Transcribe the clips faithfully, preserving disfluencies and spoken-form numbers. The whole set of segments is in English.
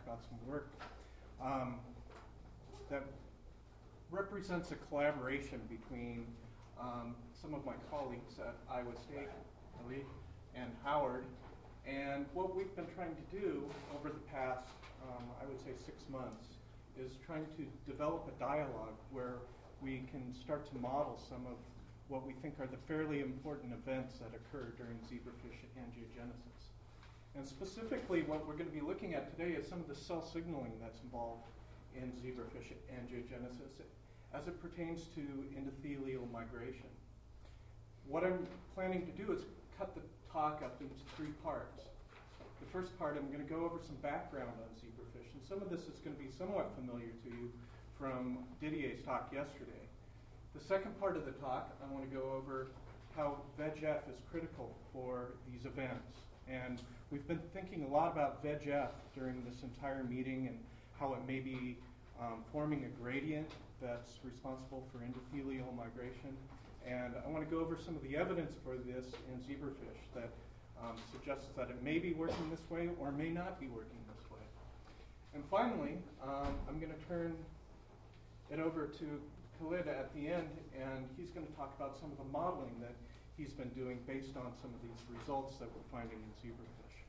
about some work um, that represents a collaboration between um, some of my colleagues at Iowa State, Ali and Howard. And what we've been trying to do over the past, um, I would say, six months is trying to develop a dialogue where we can start to model some of what we think are the fairly important events that occur during zebrafish angiogenesis. And specifically, what we're going to be looking at today is some of the cell signaling that's involved in zebrafish angiogenesis as it pertains to endothelial migration. What I'm planning to do is cut the talk up into three parts. The first part, I'm going to go over some background on zebrafish, and some of this is going to be somewhat familiar to you from Didier's talk yesterday. The second part of the talk, I want to go over how V E G F is critical for these events. And we've been thinking a lot about V E G F during this entire meeting and how it may be um, forming a gradient that's responsible for endothelial migration. And I want to go over some of the evidence for this in zebrafish that um, suggests that it may be working this way or may not be working this way. And finally, um, I'm going to turn it over to Khalid at the end, and he's going to talk about some of the modeling that he's been doing based on some of these results that we're finding in zebrafish.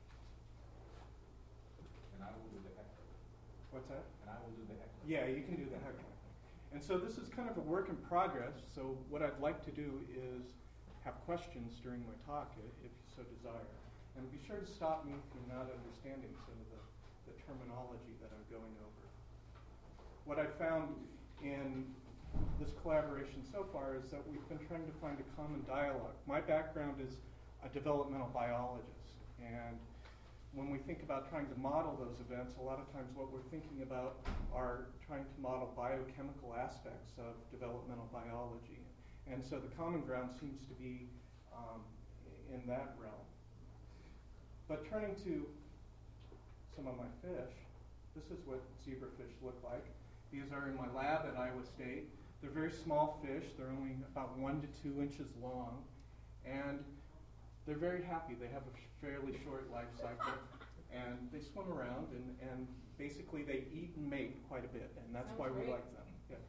And I will do the heckler. What's that? And I will do the heckler. Yeah, you can do the heckler. And so this is kind of a work in progress, so what I'd like to do is have questions during my talk, if you so desire. And be sure to stop me if you're not understanding some of the, the terminology that I'm going over. What I found in this collaboration so far is that we've been trying to find a common dialogue. My background is a developmental biologist, and when we think about trying to model those events, a lot of times what we're thinking about are trying to model biochemical aspects of developmental biology. And so the common ground seems to be um, in that realm. But turning to some of my fish, this is what zebrafish look like. These are in my lab at Iowa State. They're very small fish. They're only about one to two inches long. And they're very happy. They have a fairly short life cycle. And they swim around, and, and basically they eat and mate quite a bit. And that's Sounds why we great. like them. Yeah.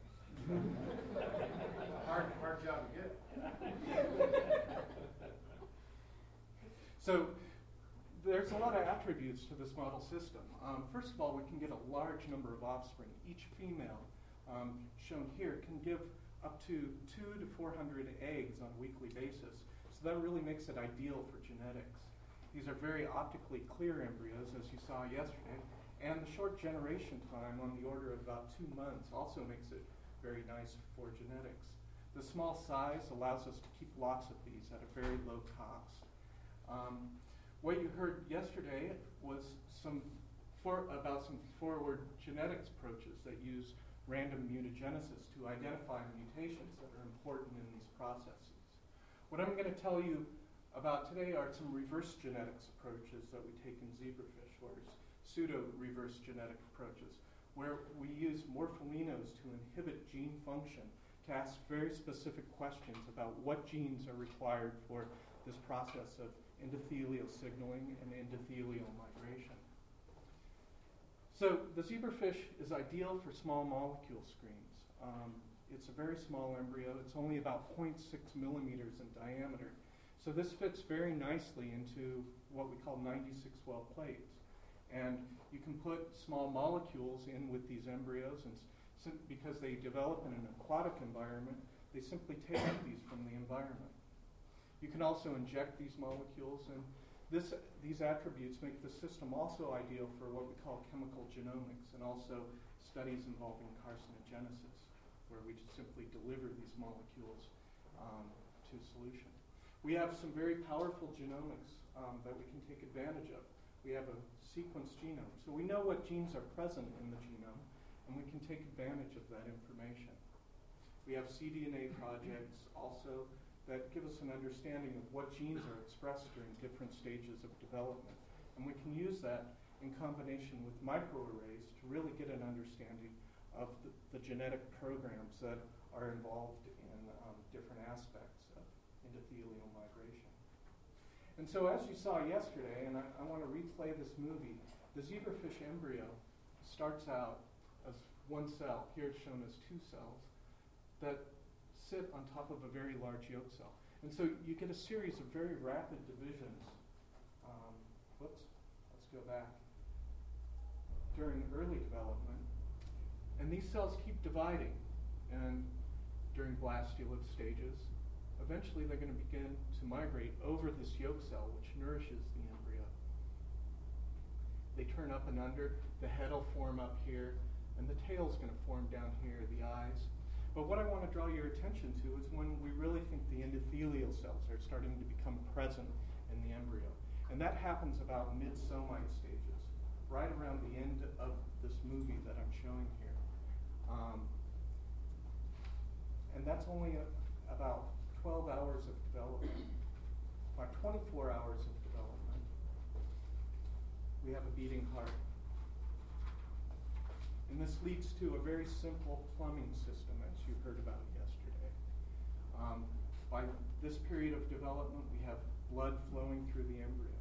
hard, hard job to get. So there's a lot of attributes to this model system. Um, first of all, we can get a large number of offspring. Each female, um, shown here, can give up to two to four hundred eggs on a weekly basis. So that really makes it ideal for genetics. These are very optically clear embryos, as you saw yesterday, and the short generation time on the order of about two months also makes it very nice for genetics. The small size allows us to keep lots of these at a very low cost. Um, what you heard yesterday was some for, about some forward genetics approaches that use random mutagenesis to identify mutations that are important in these processes. What I'm going to tell you about today are some reverse genetics approaches that we take in zebrafish, or pseudo-reverse genetic approaches, where we use morpholinos to inhibit gene function to ask very specific questions about what genes are required for this process of endothelial signaling and endothelial migration. So the zebrafish is ideal for small molecule screens. Um, it's a very small embryo. It's only about zero point six millimeters in diameter. So this fits very nicely into what we call ninety-six well plates. And you can put small molecules in with these embryos, and sim because they develop in an aquatic environment, they simply take these from the environment. You can also inject these molecules, and this, these attributes make the system also ideal for what we call chemical genomics, and also studies involving carcinogenesis, where we just simply deliver these molecules um, to solution. We have some very powerful genomics um, that we can take advantage of. We have a sequenced genome, so we know what genes are present in the genome, and we can take advantage of that information. We have cDNA projects also that give us an understanding of what genes are expressed during different stages of development. And we can use that in combination with microarrays to really get an understanding of the, the genetic programs that are involved in um, different aspects of endothelial migration. And so as you saw yesterday, and I, I want to replay this movie, the zebrafish embryo starts out as one cell, here it's shown as two cells, that sit on top of a very large yolk cell. And so you get a series of very rapid divisions. Um, whoops, let's go back. During early development. And these cells keep dividing. And during blastulate stages, eventually they're going to begin to migrate over this yolk cell, which nourishes the embryo. They turn up and under, the head will form up here, and the tail's going to form down here, the eyes. But what I want to draw your attention to is when we really think the endothelial cells are starting to become present in the embryo. And that happens about mid-somite stages, right around the end of this movie that I'm showing here. Um, and that's only a, about twelve hours of development. By twenty-four hours of development, we have a beating heart. And this leads to a very simple plumbing system, as you heard about yesterday. Um, by this period of development, we have blood flowing through the embryo.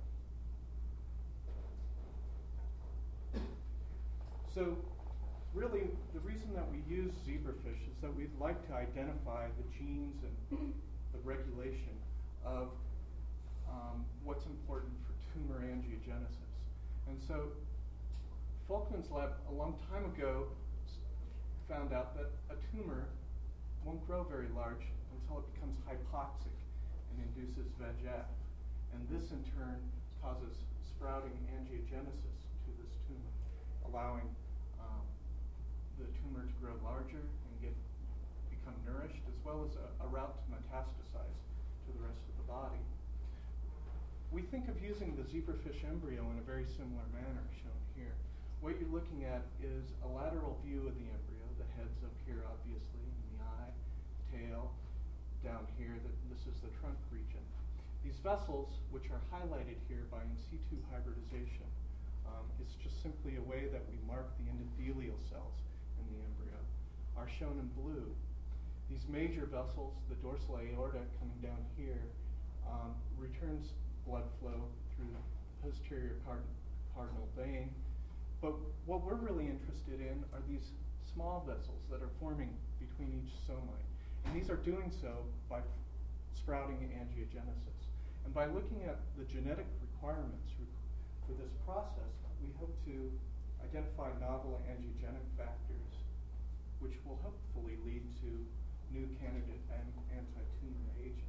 So really, the reason that we use zebrafish is that we'd like to identify the genes and the regulation of um, what's important for tumor angiogenesis. And so Folkman's lab a long time ago found out that a tumor won't grow very large until it becomes hypoxic and induces V E G F. And this in turn causes sprouting angiogenesis to this tumor, allowing um, the tumor to grow larger and get become nourished, as well as a, a route to metastasize to the rest of the body. We think of using the zebrafish embryo in a very similar manner, shown here. What you're looking at is a lateral view of the embryo. The head's up here, obviously, and the eye, tail, down here. The, this is the trunk region. These vessels, which are highlighted here by in situ hybridization, um, it's just simply a way that we mark the endothelial cells in the embryo, are shown in blue. These major vessels, the dorsal aorta coming down here, um, returns blood flow through the posterior card cardinal vein. But what we're really interested in are these small vessels that are forming between each somite. And these are doing so by sprouting angiogenesis. And by looking at the genetic requirements for this process, we hope to identify novel angiogenic factors, which will hopefully lead to new candidate and anti-tumor agents.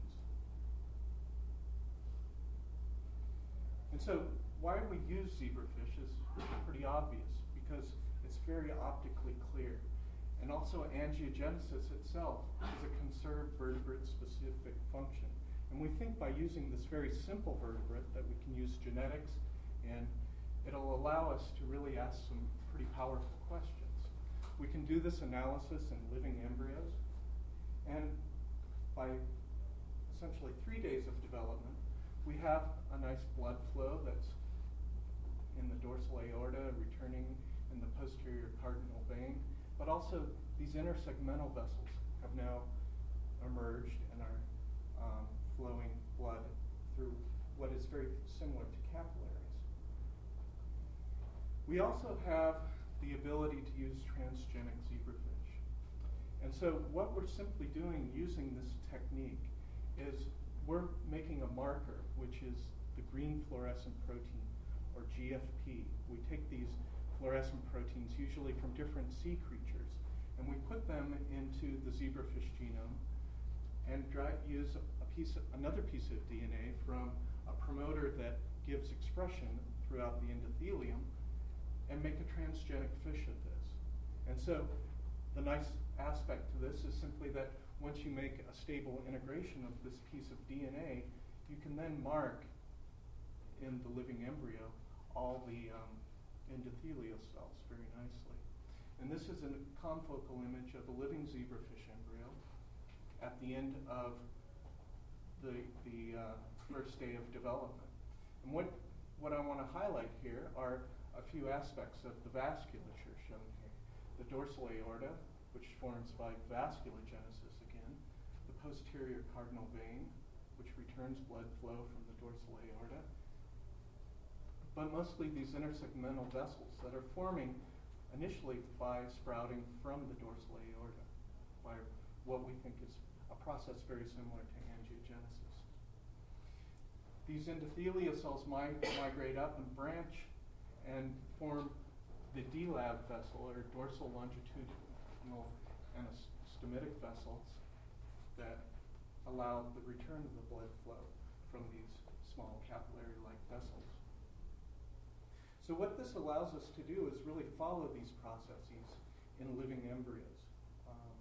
And so why we use zebrafish is pretty obvious, because it's very optically clear. And also angiogenesis itself is a conserved vertebrate-specific function. And we think by using this very simple vertebrate that we can use genetics, and it'll allow us to really ask some pretty powerful questions. We can do this analysis in living embryos, and by essentially three days of development, we have a nice blood flow that's in the dorsal aorta, returning in the posterior cardinal vein, but also these intersegmental vessels have now emerged and are um, flowing blood through what is very similar to capillaries. We also have the ability to use transgenic zebrafish. And so what we're simply doing using this technique is we're making a marker, which is the green fluorescent protein, or G F P. We take these fluorescent proteins, usually from different sea creatures, and we put them into the zebrafish genome and dry, use a piece of, another piece of D N A from a promoter that gives expression throughout the endothelium and make a transgenic fish of this. And so the nice aspect to this is simply that once you make a stable integration of this piece of D N A, you can then mark in the living embryo all the um, endothelial cells very nicely. And this is a confocal image of a living zebrafish embryo at the end of the, the uh, first day of development. And what, what I want to highlight here are a few aspects of the vasculature shown here. The dorsal aorta, which forms by vasculogenesis again, the posterior cardinal vein, which returns blood flow from the dorsal aorta, but mostly these intersegmental vessels that are forming initially by sprouting from the dorsal aorta, by what we think is a process very similar to angiogenesis. These endothelial cells mi- migrate up and branch and form the D lab vessel, or dorsal longitudinal anastomotic vessels, that allow the return of the blood flow from these small capillary-like vessels. So what this allows us to do is really follow these processes in living embryos. Um,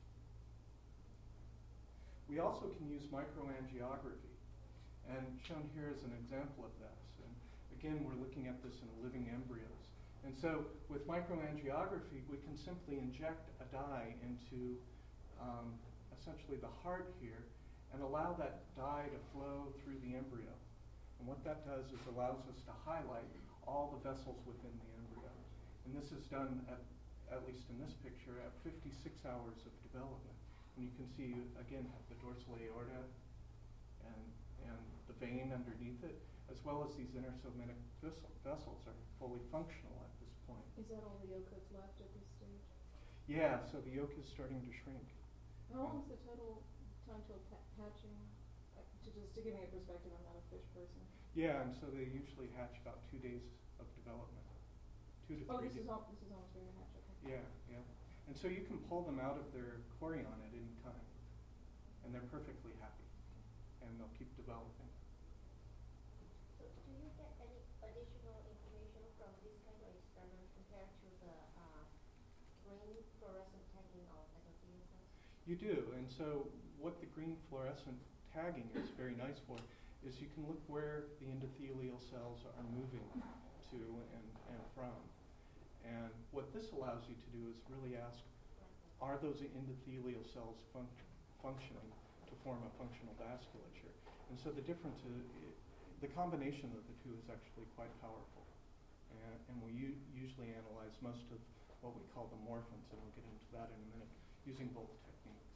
we also can use microangiography, and shown here is an example of this. And again, we're looking at this in living embryos. And so with microangiography, we can simply inject a dye into um, essentially the heart here and allow that dye to flow through the embryo. And what that does is allows us to highlight all the vessels within the embryo. And this is done, at, at least in this picture, at fifty-six hours of development. And you can see, again, have the dorsal aorta and, and the vein underneath it, as well as these intersomatic vessel, vessels are fully functional at this point. Is that all the yolk that's left at this stage? Yeah, so the yolk is starting to shrink. How long is the total time till pa- hatching? Uh, to just to give me a perspective, I'm not a fish person. Yeah, and so they usually hatch about two days of development. Two to Oh, three this days. is all. This is almost ready to hatch. Okay. Yeah, yeah. And so you can pull them out of their chorion at any time, and they're perfectly happy, and they'll keep developing. So do you get any additional information from this kind of experiment compared to the uh, green fluorescent tagging of endothelial cells? You do, and so what the green fluorescent tagging is very nice for is you can look where the endothelial cells are moving to and, and from. And what this allows you to do is really ask, are those endothelial cells func- functioning to form a functional vasculature? And so the difference is, i- the combination of the two is actually quite powerful. And, and we u- usually analyze most of what we call the morphins, and we'll get into that in a minute, using both techniques.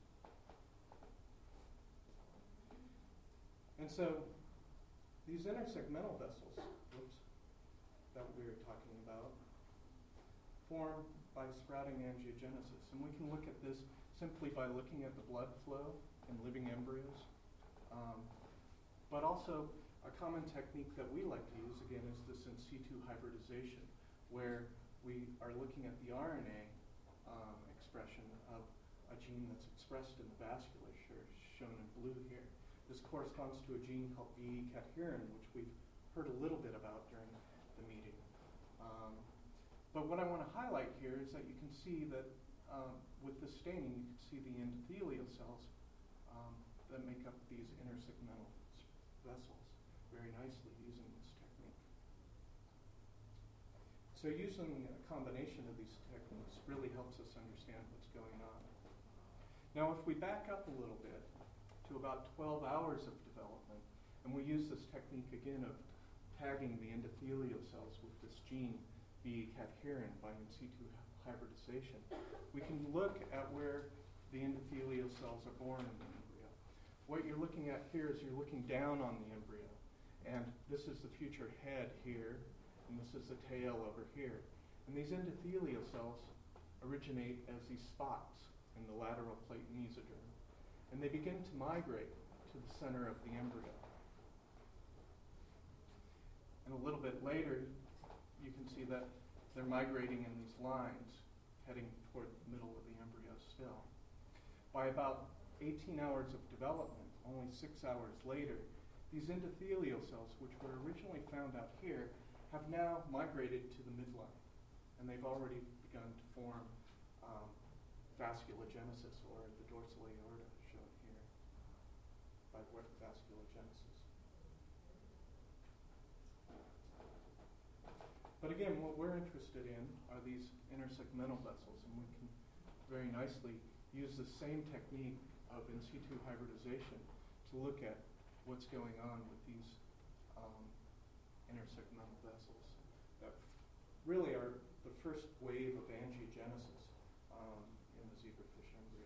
And so these intersegmental vessels, whoops, that we were talking about, form by sprouting angiogenesis. And we can look at this simply by looking at the blood flow in living embryos. Um, but also, a common technique that we like to use, again, is this in situ hybridization, where we are looking at the R N A um, expression of a gene that's expressed in the vasculature, shown in blue here. This corresponds to a gene called V E cadherin, which we've heard a little bit about during the meeting. Um, but what I want to highlight here is that you can see that um, with the staining, you can see the endothelial cells um, that make up these intersegmental vessels very nicely using this technique. So using a combination of these techniques really helps us understand what's going on. Now, if we back up a little bit to about twelve hours of development, and we use this technique again of tagging the endothelial cells with this gene, V E cadherin, by in situ hybridization, we can look at where the endothelial cells are born in the embryo. What you're looking at here is you're looking down on the embryo, and this is the future head here, and this is the tail over here. And these endothelial cells originate as these spots in the lateral plate mesoderm, and they begin to migrate to the center of the embryo. And a little bit later, you can see that they're migrating in these lines, heading toward the middle of the embryo still. By about eighteen hours of development, only six hours later, these endothelial cells, which were originally found out here, have now migrated to the midline, and they've already begun to form um, vasculogenesis, or the dorsal aorta shown here by vasculogenesis. But again, what we're interested in are these intersegmental vessels, and we can very nicely use the same technique of in situ hybridization to look at what's going on with these um, intersegmental vessels that really are the first wave of angiogenesis um, in the zebrafish embryo.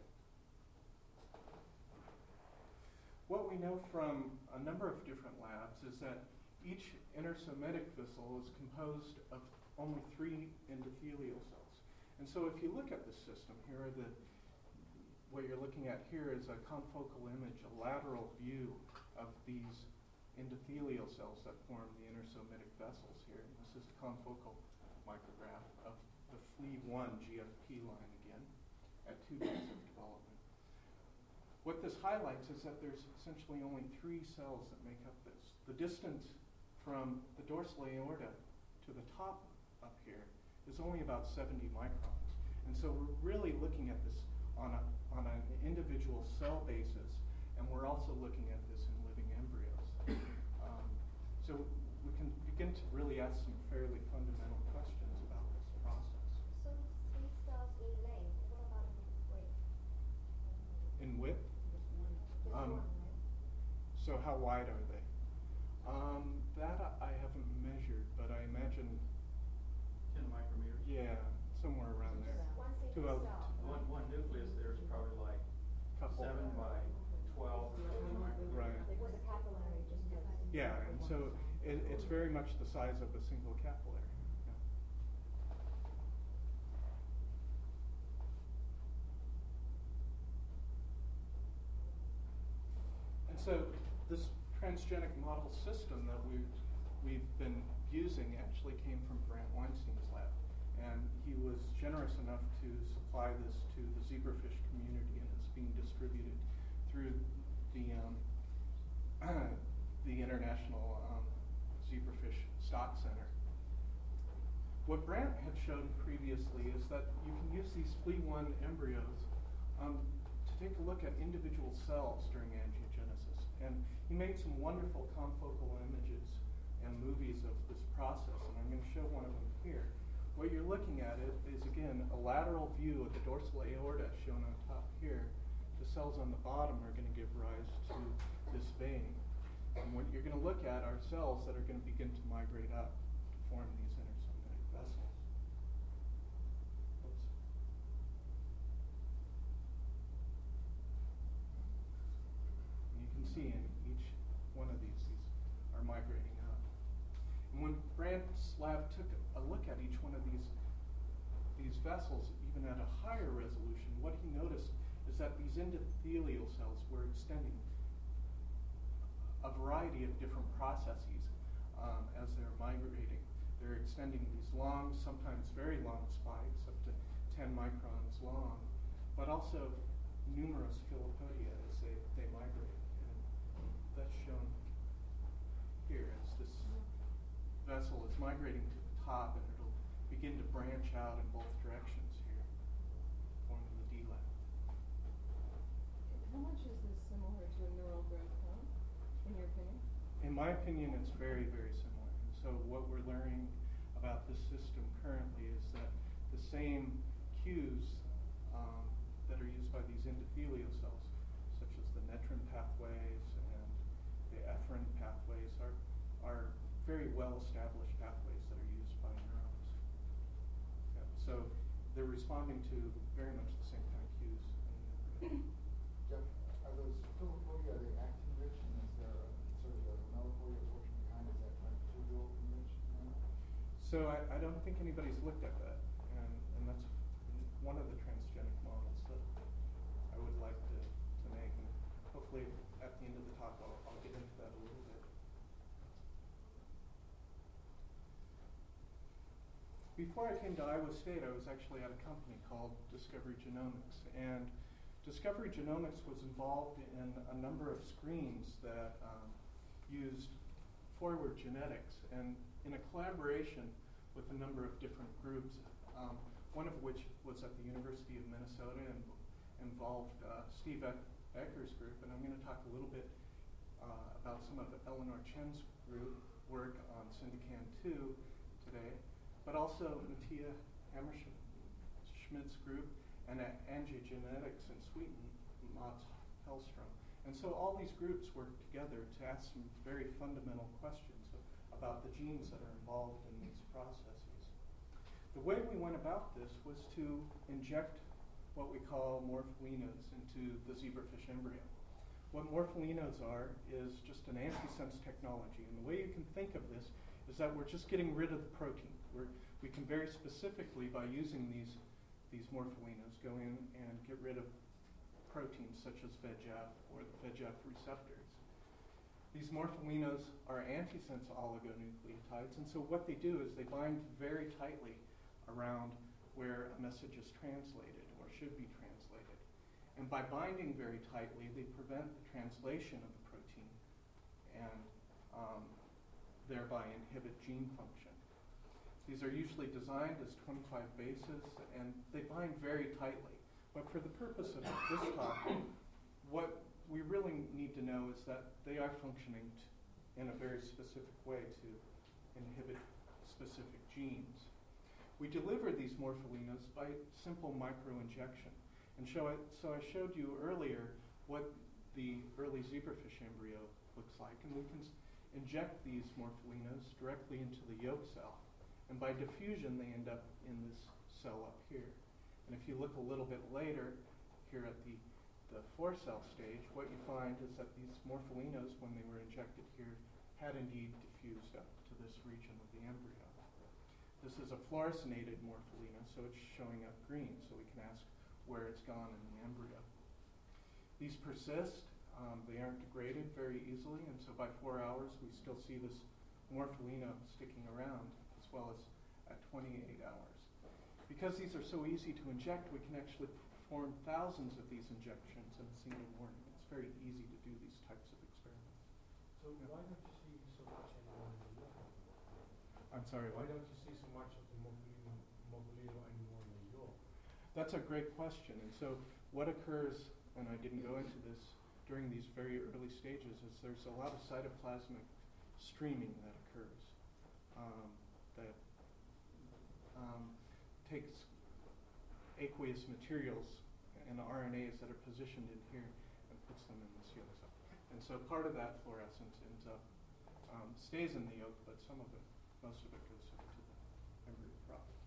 What we know from a number of different labs is that each intersomatic vessel is composed of only three endothelial cells. And so if you look at this system, here are the, what you're looking at here is a confocal image, a lateral view of these endothelial cells that form the intersomatic vessels here. And this is a confocal micrograph of the F L E one G F P line again at two days of development. What this highlights is that there's essentially only three cells that make up this. The distance from the dorsal aorta to the top up here is only about seventy microns. And so we're really looking at this on, a, on an individual cell basis, and we're also looking at this in living embryos. Um, so we can begin to really ask some fairly fundamental questions about this process. So three cells in length, what about in width? In width, Just Um, one, right? so how wide are they? Um, that I I haven't measured, but I imagine, Ten micrometers. yeah, somewhere around there. One To single a- cell. One, one nucleus there is probably like Couple. seven by twelve micrometers. Right. With a capillary, just goes. Yeah, and so it, it's very much the size of a single capillary. Yeah. And so this transgenic model system that we've, we've been using actually came from Brant Weinstein's lab. And he was generous enough to supply this to the zebrafish community, and it's being distributed through the um, the International um, Zebrafish Stock Center. What Brant had shown previously is that you can use these F L E one embryos um, to take a look at individual cells during angiogenesis. And he made some wonderful confocal images and movies of this process, and I'm going to show one of them here. What you're looking at is, is again, a lateral view of the dorsal aorta shown on top here. The cells on the bottom are going to give rise to this vein. And what you're going to look at are cells that are going to begin to migrate up to form these intersomatic vessels. Oops. And you can see in each one of these, these are migrating up. And when Brant's lab took a look at each one of these, these vessels, even at a higher resolution, what he noticed is that these endothelial cells were extending a variety of different processes um, as they're migrating. They're extending these long, sometimes very long spikes, up to ten microns long, but also numerous filopodia as they, they migrate. And that's shown here as this vessel is migrating to the top, and it'll begin to branch out in both directions here, forming the D lab. How much is this similar to a neural growth cone, in your opinion? In my opinion, it's very, very similar. And so what we're learning about this system currently is that the same cues um, that are used by these endothelial cells, such as the netrin pathways and the efferent pathways, are, are very well-established pathways that are used by neurons. Yeah, so they're responding to very much the same kind of cues in the brain. Jeff, are those filopodia, are they actin rich, and is there a, sort of a lamellipodia portion behind, is that microtubule rich? So I, I don't think anybody's looked at that, and, and that's one of the transgenic models that I would like to, to make, and hopefully at the end of the talk I'll, I'll get into that a little bit. Before I came to Iowa State, I was actually at a company called Discovery Genomics, and Discovery Genomics was involved in a number of screens that um, used forward genetics, and in a collaboration with a number of different groups, um, one of which was at the University of Minnesota and involved uh, Steve Ecker's group, and I'm going to talk a little bit uh, about some of Eleanor Chen's group work on Syndican two today, but also Mattia Hammerschmidt's group and at Angiogenetics in Sweden, Mats Hellstrom. And so all these groups worked together to ask some very fundamental questions about the genes that are involved in these processes. The way we went about this was to inject what we call morphoinas into the zebrafish embryo. what morpholinos are is just an antisense technology. And the way you can think of this is that we're just getting rid of the protein. We're, we can very specifically, by using these, these morpholinos, go in and get rid of proteins such as V E G F or the V E G F receptors. These morpholinos are antisense oligonucleotides, and so what they do is they bind very tightly around where a message is translated or should be translated. And by binding very tightly, they prevent the translation of the protein and um, thereby inhibit gene function. These are usually designed as twenty-five bases, and they bind very tightly. But for the purpose of this talk, what we really need to know is that they are functioning t- in a very specific way to inhibit specific genes. We deliver these morpholinos by simple microinjection. And show it, so I showed you earlier what the early zebrafish embryo looks like, and we can s- inject these morpholinos directly into the yolk cell. And by diffusion, they end up in this cell up here. And if you look a little bit later, here at the, the four cell stage, what you find is that these morpholinos, when they were injected here, had indeed diffused up to this region of the embryo. This is a fluorescinated morpholino, so it's showing up green, so we can ask where it's gone in the embryo. These persist, um, they aren't degraded very easily, and so by four hours we still see this morpholino sticking around, as well as at twenty-eight hours. Because these are so easy to inject, we can actually perform thousands of these injections in a single morning. It's very easy to do these types of experiments. So why don't you see so much anymore in the yolk? I'm sorry, Why what? don't you see so much of the morpholino, morpholino anymore in the yolk? That's a great question. And so what occurs, and I didn't go into this during these very early stages, is there's a lot of cytoplasmic streaming that occurs um, that um, takes aqueous materials and R N As that are positioned in here and puts them in this yolk cell. And so part of that fluorescence ends up, um, stays in the yolk, but some of it, most of it goes into the embryo product.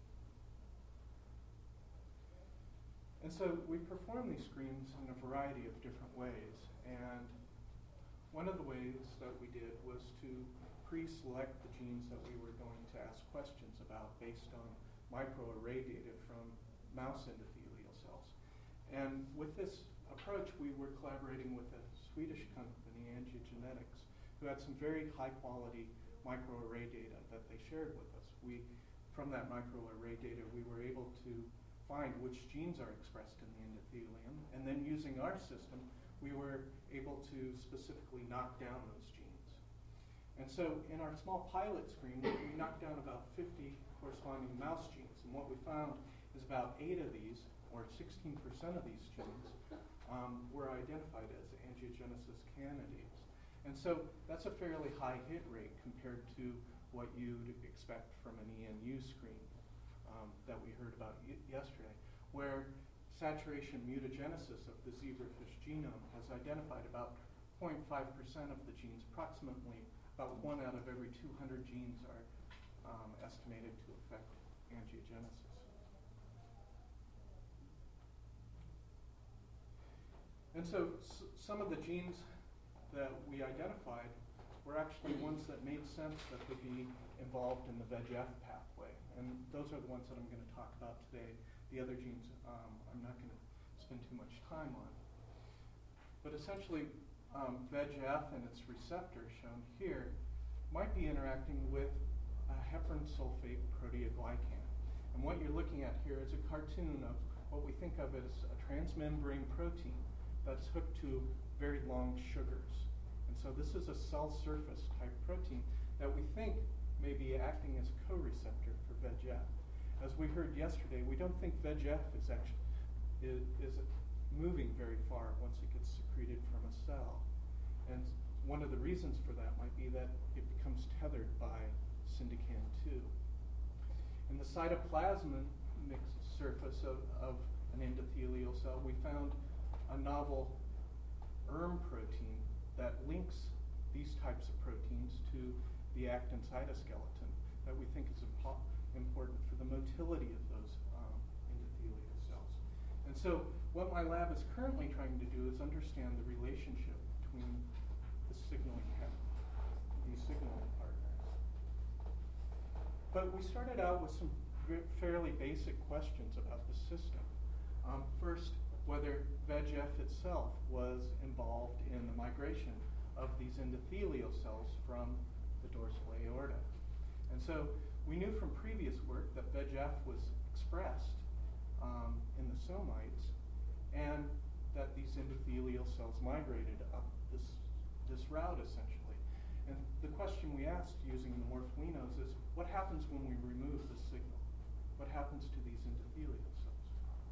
And so we perform these screens in a variety of different ways. And one of the ways that we did was to pre-select the genes that we were going to ask questions about based on microarray data from mouse endothelial cells. And with this approach, we were collaborating with a Swedish company, Angiogenetics, who had some very high-quality microarray data that they shared with us. We, from that microarray data, we were able to find which genes are expressed in the endothelium, and then using our system, we were able to specifically knock down those genes. And so in our small pilot screen, we knocked down about fifty corresponding mouse genes, and what we found is about eight of these, or sixteen percent of these genes, um, were identified as angiogenesis candidates. And so that's a fairly high hit rate compared to what you'd expect from an E N U screen um, that we heard about y- yesterday, where saturation mutagenesis of the zebrafish genome has identified about zero point five percent of the genes, approximately about one out of every two hundred genes are um, estimated to affect angiogenesis. And so s- some of the genes that we identified were actually ones that made sense that would be involved in the V E G F pathway. And those are the ones that I'm going to talk about today. The other genes um, I'm not going to spend too much time on. But essentially, um, V E G F and its receptor, shown here, might be interacting with a heparin sulfate proteoglycan. And what you're looking at here is a cartoon of what we think of as a transmembrane protein that's hooked to very long sugars. And so this is a cell surface type protein that we think may be acting as a co-receptor for V E G F. As we heard yesterday, we don't think V E G F is actually is, is moving very far once it gets secreted from a cell. And one of the reasons for that might be that it becomes tethered by syndican two. In the cytoplasmic surface of, of an endothelial cell, we found a novel E R M protein that links these types of proteins to the actin cytoskeleton that we think is impo- important for the motility of those um, endothelial cells. And so what my lab is currently trying to do is understand the relationship between the signaling pa- these signaling partners. But we started out with some v- fairly basic questions about the system. Um, first, whether V E G F itself was involved in the migration of these endothelial cells from the dorsal aorta. And so we knew from previous work that V E G F was expressed um, in the somites, and that these endothelial cells migrated up this, this route essentially. And the question we asked using the morpholinos is, what happens when we remove the signal? What happens to these endothelial cells?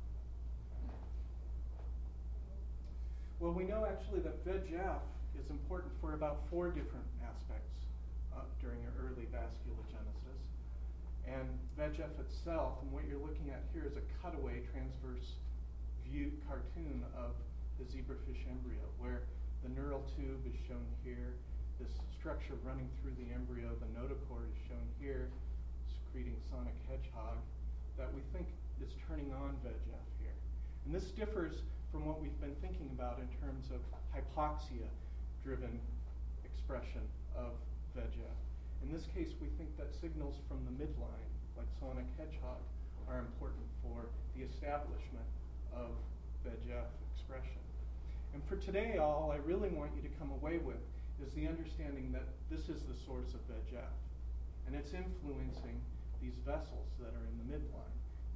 Well, we know actually that V E G F is important for about four different aspects uh, during early vasculogenesis. And V E G F itself, and what you're looking at here is a cutaway transverse view cartoon of the zebrafish embryo, where the neural tube is shown here, this structure running through the embryo, the notochord is shown here, secreting sonic hedgehog, that we think is turning on V E G F here. And this differs from what we've been thinking about in terms of hypoxia-driven expression of V E G F. In this case, we think that signals from the midline, like sonic hedgehog, are important for the establishment of V E G F expression. And for today, all I really want you to come away with is the understanding that this is the source of V E G F. And it's influencing these vessels that are in the midline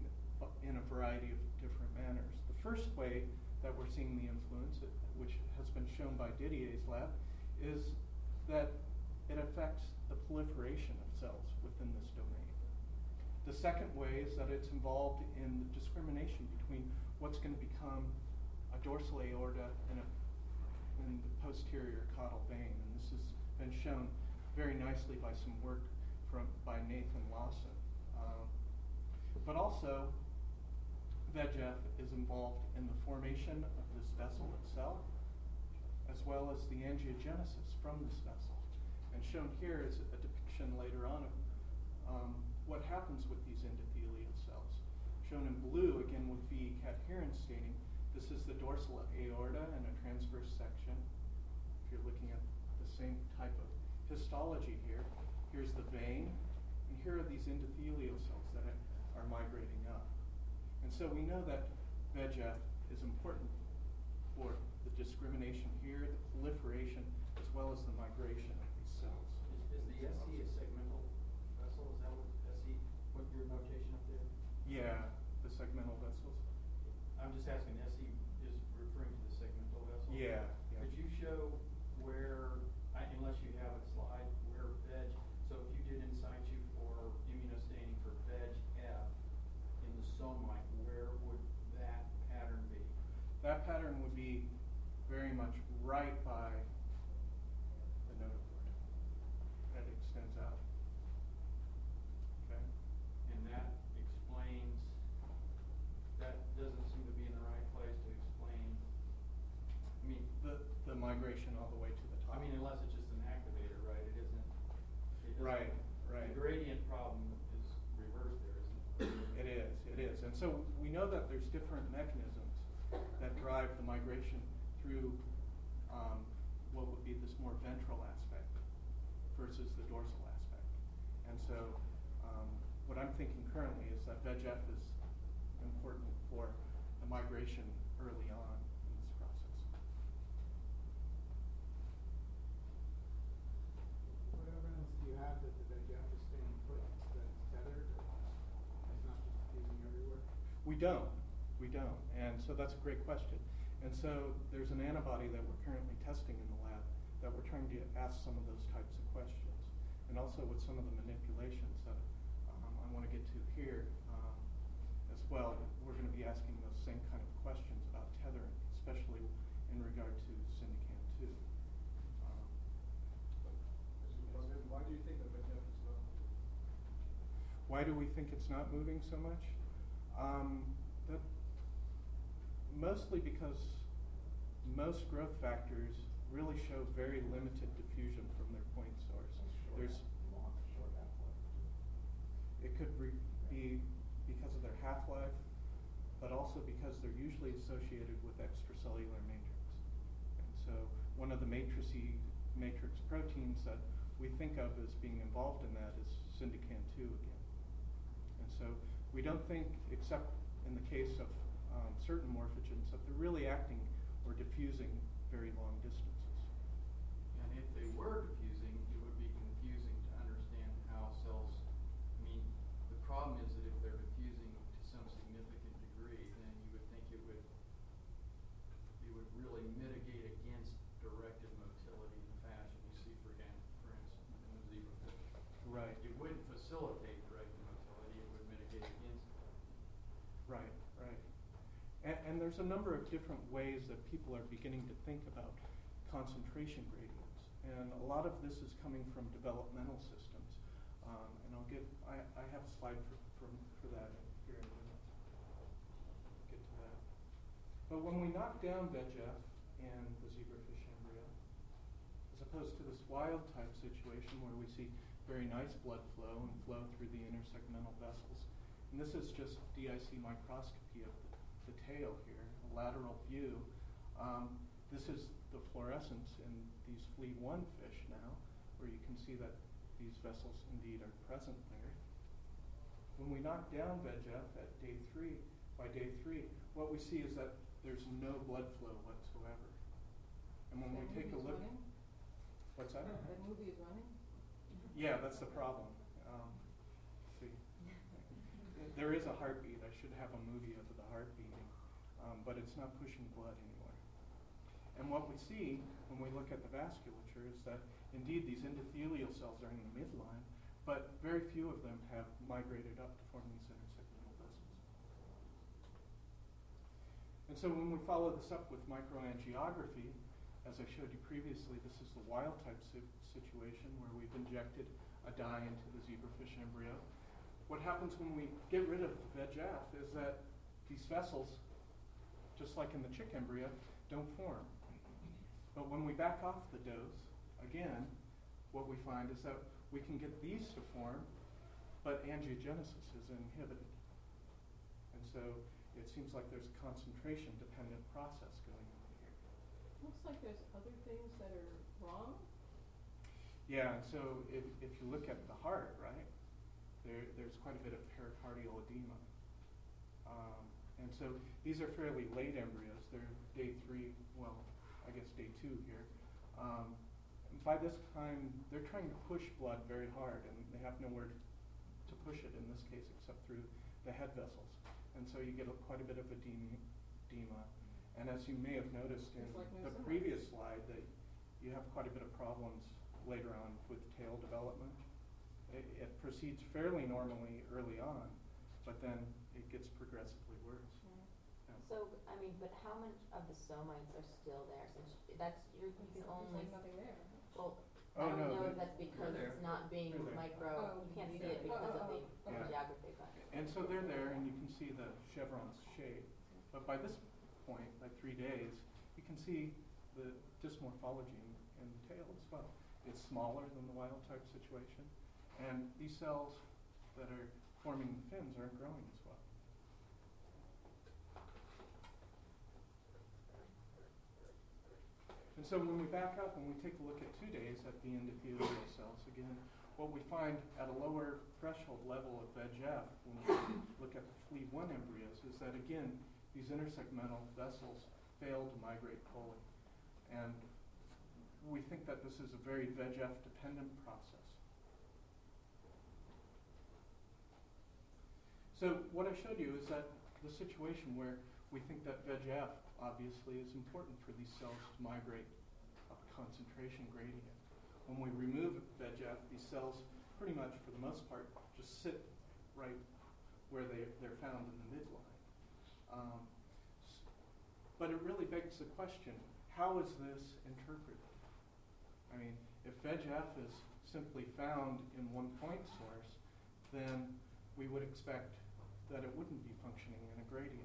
in a variety of different manners. The first way that we're seeing the influence, which has been shown by Didier's lab, is that it affects the proliferation of cells within this domain. The second way is that it's involved in the discrimination between what's going to become a dorsal aorta and, a, and the posterior caudal vein. And this has been shown very nicely by some work from by Nathan Lawson. Um, but also, V E G F is involved in the formation of this vessel itself, as well as the angiogenesis from this vessel. And shown here is a depiction later on of um, what happens with these endothelial cells. Shown in blue, again with V E cadherin staining, this is the dorsal aorta and a transverse section. If you're looking at the same type of histology here, here's the vein, and here are these endothelial cells that are migrating up. And so we know that V E G F is important for the discrimination here, the proliferation, as well as the migration of these cells. Is, is the S E a segmental vessel? Is that what S E, what your notation up there? Yeah, the segmental vessels. I'm just asking, S E is referring to the segmental vessel? Yeah, yeah. Could you show where, I- unless you have a slide, where V E G, so if you did in situ for immunostaining for V E G F in the somite, where would that pattern be? That pattern would be very much right by the notochord. That extends out. Okay. And that explains, that doesn't seem to be in the right place to explain, I mean, The the migration all the way to the top. I mean, unless it's just an activator, right? It isn't. It doesn't- Right, right. The gradient problem is reversed there, isn't it? It is, it is. And so we know that there's different mechanisms that drive the migration through um, what would be this more ventral aspect versus the dorsal aspect. And so um, what I'm thinking currently is that V E G F is important for the migration early on in this process. What evidence do you have that the V E G F is staying put, that it's tethered, or it's not just diffusing everywhere? We don't. We don't. And so that's a great question. And so there's an antibody that we're currently testing in the lab that we're trying to ask some of those types of questions. And also with some of the manipulations that um, I want to get to here um, as well, we're going to be asking those same kind of questions about tethering, especially in regard to Syndicam two. Um, Why do you think that V E G F is not moving? Why do we think it's not moving so much? Um, that mostly because most growth factors really show very limited diffusion from their point source. There's Long, short half-life. it could re- be because of their half-life, but also because they're usually associated with extracellular matrix. And so one of the matrices, matrix proteins that we think of as being involved in that is syndican two again. And so we don't think, except in the case of um, certain morphogens, that they're really acting or diffusing very long distances. And if they were diffusing, it would be confusing to understand how cells, I mean, the problem is that if they're diffusing to some significant degree, then you would think it would, it would really mitigate against directed motility in the fashion you see, for, again, for instance, in the zebrafish. Right. It wouldn't facilitate directed motility, it would mitigate against it. Right, right. And, and there's a number of different ways that people are beginning to think about concentration gradients. And a lot of this is coming from developmental systems. Um, and I'll get, I, I have a slide for, for, for that here in a minute. Get to that. But when we knock down V E G F in the zebrafish embryo, as opposed to this wild type situation where we see very nice blood flow and flow through the intersegmental vessels, and this is just D I C microscopy of the, the tail here, a lateral view. Um, this is the fluorescence in these flea one fish now, where you can see that these vessels indeed are present there. When we knock down V E G F at day three, by day three, what we see is that there's no blood flow whatsoever. And when That we take a movie is look, running? what's that? That movie is running? Yeah, that's the problem. Um, see, there is a heartbeat. I should have a movie of the heart beating, um, but it's not pushing blood anywhere. And what we see when we look at the vasculature is that indeed these endothelial cells are in the midline, but very few of them have migrated up to form these intersegmental vessels. And so when we follow this up with microangiography, as I showed you previously, this is the wild type si situation where we've injected a dye into the zebrafish embryo. What happens when we get rid of the V E G F is that these vessels, just like in the chick embryo, don't form. But when we back off the dose, again, what we find is that we can get these to form, but angiogenesis is inhibited. And so it seems like there's a concentration-dependent process going on here. Looks like there's other things that are wrong. Yeah, and so if, if you look at the heart, right, there, there's quite a bit of pericardial edema. Um, and so these are fairly late embryos. They're day three, well, I guess day two here. Um, by this time, they're trying to push blood very hard, and they have nowhere to push it in this case except through the head vessels. And so you get a, quite a bit of edema. edema. And as you may have noticed in Like the Nozomi. previous slide, that you have quite a bit of problems later on with tail development. It, it proceeds fairly normally early on, but then it gets progressively worse. Yeah. So, I mean, but how much of the somites are still there? Since that's, you're, you can There's only, like nothing there. well, Oh, I don't no, know they- if that's because they're it's not being They're there. micro, Oh, you can't see yeah. it because Oh, of the oh, oh. geography, but. And so they're there, and you can see the chevron's shape. But by this point, by three days, you can see the dysmorphology in, in the tail as well. It's smaller than the wild type situation, and these cells that are forming the fins aren't growing as well. And so when we back up and we take a look at two days at the endothelial cells, again, what we find at a lower threshold level of V E G F, when we look at the flea one embryos, is that again, these intersegmental vessels fail to migrate fully. And we think that this is a very V E G F dependent process. So what I showed you is that the situation where we think that V E G F obviously is important for these cells to migrate up a concentration gradient. When we remove V E G F, these cells pretty much for the most part just sit right where they, they're found in the midline. Um, but it really begs the question, how is this interpreted? I mean, if V E G F is simply found in one point source, then we would expect that it wouldn't be functioning in a gradient.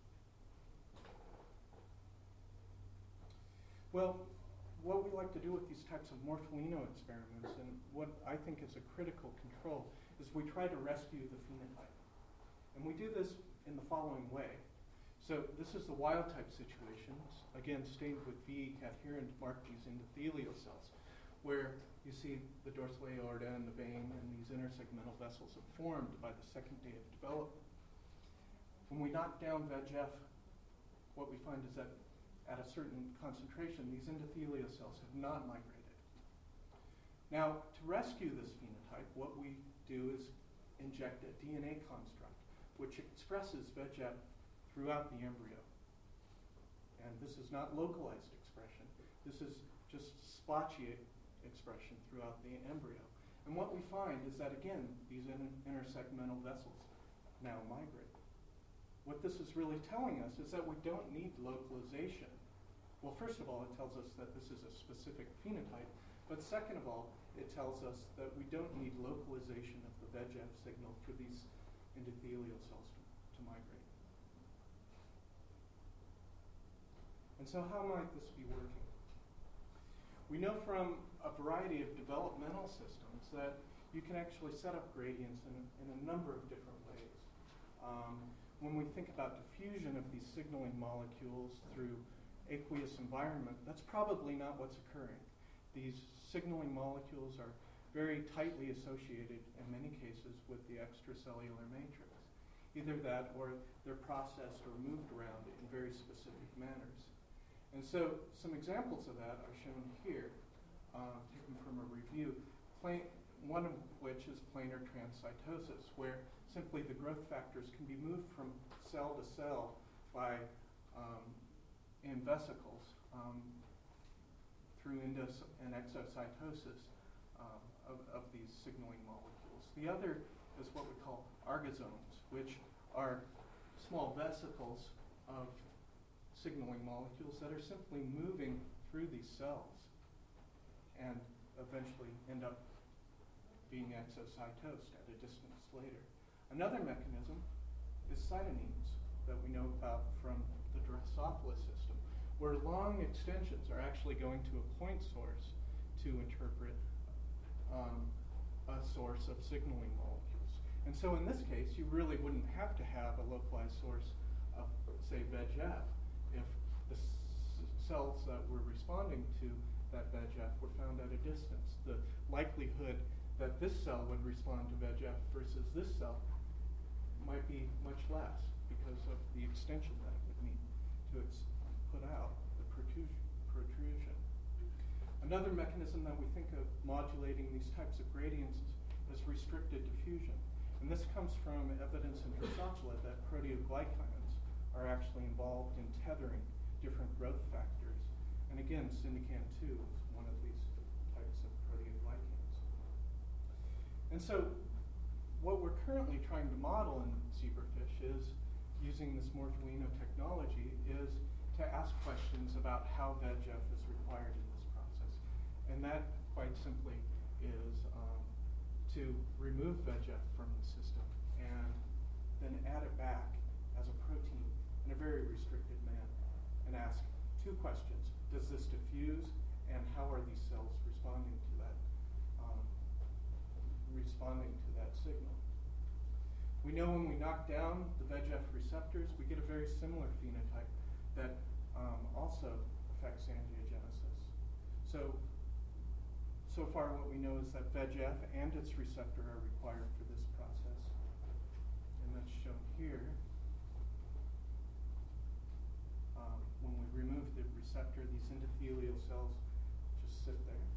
Well, what we like to do with these types of morpholino experiments, and what I think is a critical control, is we try to rescue the phenotype. And we do this in the following way. So this is the wild type situation, again stained with V E cadherin to mark these endothelial cells, where you see the dorsal aorta and the vein and these intersegmental vessels are formed by the second day of development. When we knock down V E G F, what we find is that at a certain concentration, these endothelial cells have not migrated. Now, to rescue this phenotype, what we do is inject a D N A construct, which expresses V E G F throughout the embryo. And this is not localized expression. This is just splotchy expression throughout the embryo. And what we find is that, again, these inter intersegmental vessels now migrate. What this is really telling us is that we don't need localization. Well, first of all, it tells us that this is a specific phenotype, but second of all, it tells us that we don't need localization of the V E G F signal for these endothelial cells to, to migrate. And so how might this be working? We know from a variety of developmental systems that you can actually set up gradients in, in a number of different ways. Um, when we think about diffusion of these signaling molecules through aqueous environment, that's probably not what's occurring. These signaling molecules are very tightly associated, in many cases, with the extracellular matrix. Either that or they're processed or moved around in very specific manners. And so some examples of that are shown here, uh, taken from a review, Plain, one of which is planar transcytosis, where simply the growth factors can be moved from cell to cell by um, in vesicles um, through endos and exocytosis um, of, of these signaling molecules. The other is what we call argosomes, which are small vesicles of signaling molecules that are simply moving through these cells and eventually end up being exocytosed at a distance later. Another mechanism is cytonines that we know about from the Drosophila system, where long extensions are actually going to a point source to interpret um, a source of signaling molecules. And so in this case, you really wouldn't have to have a localized source of, say, V E G F if the s cells that were responding to that V E G F were found at a distance. The likelihood that this cell would respond to V E G F versus this cell might be much less because of the extension that it would need to ex put out, the protrusion, protrusion. Another mechanism that we think of modulating these types of gradients is restricted diffusion. And this comes from evidence in Drosophila that proteoglycans are actually involved in tethering different growth factors. And again, Syndican two is one of these types of proteoglycans. And so what we're currently trying to model in zebrafish is, using this morpholino technology, is to ask questions about how V E G F is required in this process. And that, quite simply, is um, to remove V E G F from the system and then add it back as a protein in a very restricted manner and ask two questions. Does this diffuse, and how are these cells responding to that, um, responding to that signal? We know when we knock down the V E G F receptors, we get a very similar phenotype that um, also affects angiogenesis. So, so far what we know is that V E G F and its receptor are required for this process. And that's shown here. Um, when we remove the receptor, these endothelial cells just sit there.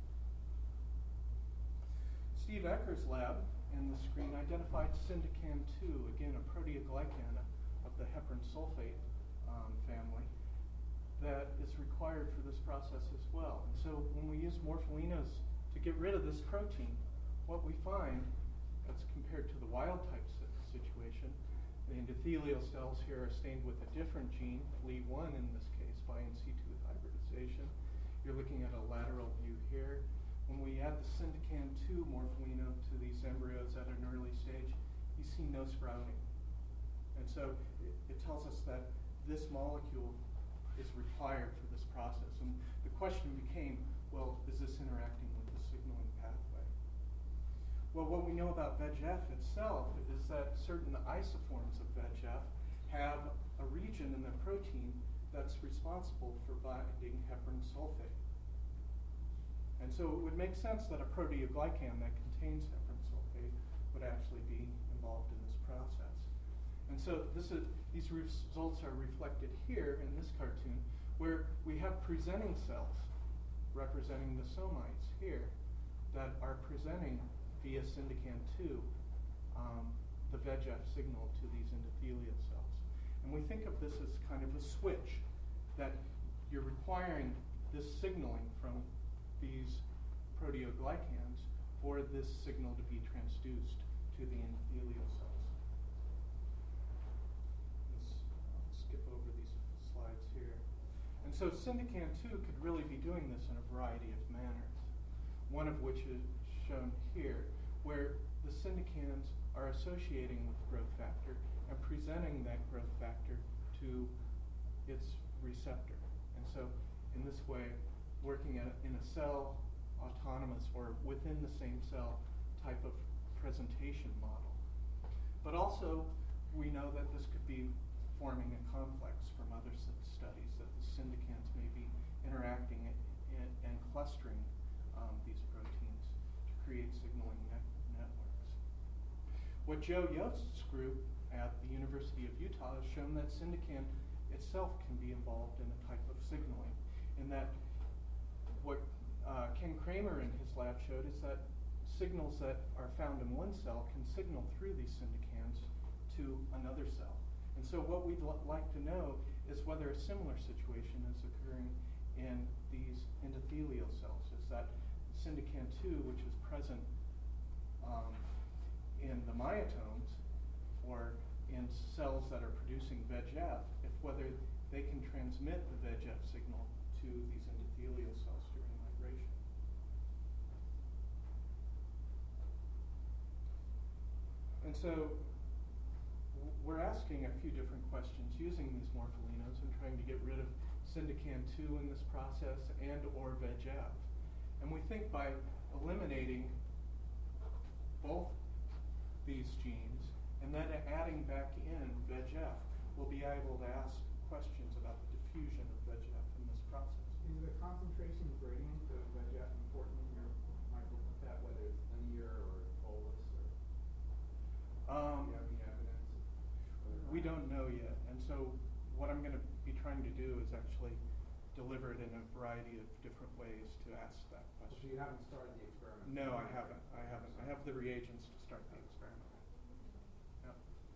Steve Ecker's lab in the screen identified Syndican two, again a proteoglycan of the heparin sulfate um, family, that is required for this process as well. And so when we use morpholinos to get rid of this protein, what we find, as compared to the wild type situation, the endothelial cells here are stained with a different gene, F L E one in this case, by in situ hybridization. You're looking at a lateral view here. When we add the Syndican two morpholino to these embryos at an early stage, you see no sprouting. And so it, it tells us that this molecule is required for this process. And the question became, well, is this interacting with the signaling pathway? Well, what we know about V E G F itself is that certain isoforms of V E G F have a region in the protein that's responsible for binding heparan sulfate. And so it would make sense that a proteoglycan that contains heparan sulfate would actually be involved in this process. And so this is, these results are reflected here in this cartoon, where we have presenting cells representing the somites here that are presenting via syndican two um, the V E G F signal to these endothelial cells. And we think of this as kind of a switch, that you're requiring this signaling from these proteoglycans for this signal to be transduced to the endothelial cells. Let's, I'll skip over these slides here. And so syndican two could really be doing this in a variety of manners, one of which is shown here, where the syndicans are associating with growth factor and presenting that growth factor to its receptor. And so in this way, working at, in a cell autonomous or within the same cell type of presentation model. But also, we know that this could be forming a complex from other studies, that the syndicans may be interacting and, and clustering um, these proteins to create signaling net networks. What Joe Yost's group at the University of Utah has shown that syndican itself can be involved in a type of signaling, in that what uh, Ken Kramer in his lab showed is that signals that are found in one cell can signal through these syndicans to another cell. And so what we'd l like to know is whether a similar situation is occurring in these endothelial cells, is that syndican two, which is present um, in the myotomes or in cells that are producing V E G F, if whether they can transmit the V E G F signal to these endothelial cells during migration. And so we're asking a few different questions using these morpholinos and trying to get rid of syndican two in this process and or V E G F. And we think by eliminating both these genes and then adding back in V E G F, we'll be able to ask questions about the diffusion of V E G F in this process. Is the concentration gradient of V E G F important in your micropipette, whether it's linear or bolus, or Um, do you have any evidence? we don't know yet, and so what I'm going to be trying to do is actually deliver it in a variety of different ways to ask that So question. you haven't started the experiment? No, I haven't. I haven't. I have the reagents to start the experiment. Yeah.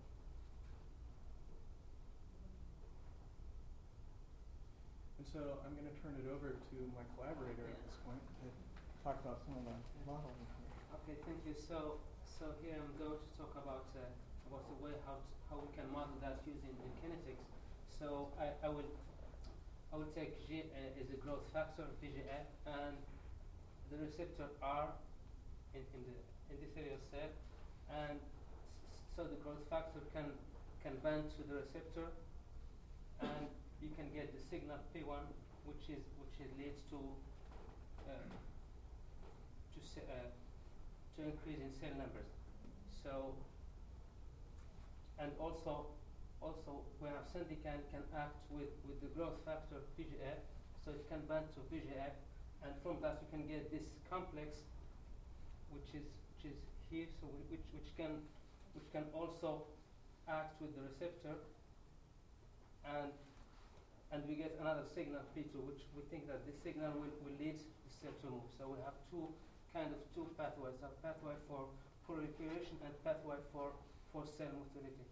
And so I'm going to turn it over to my collaborator at this point to talk about some of the modeling. Okay, thank you. So, so here I'm going to talk about uh, about the way how t how we can model that using the kinetics. So I, I will I will take G uh, as a growth factor, V G F, and the receptor R in, in the endothelial cell, and s so the growth factor can can bind to the receptor, and you can get the signal P one, which is which is leads to uh, to uh, to increase in cell numbers. So and also also we have syndican can act with with the growth factor V G F, so it can bind to V G F, and from that you can get this complex, which is which is here, so which which can which can also act with the receptor, and and we get another signal P two, which we think that this signal will, will lead the cell to move. So we have two kind of two pathways: a pathway for proliferation and pathway for for cell motility.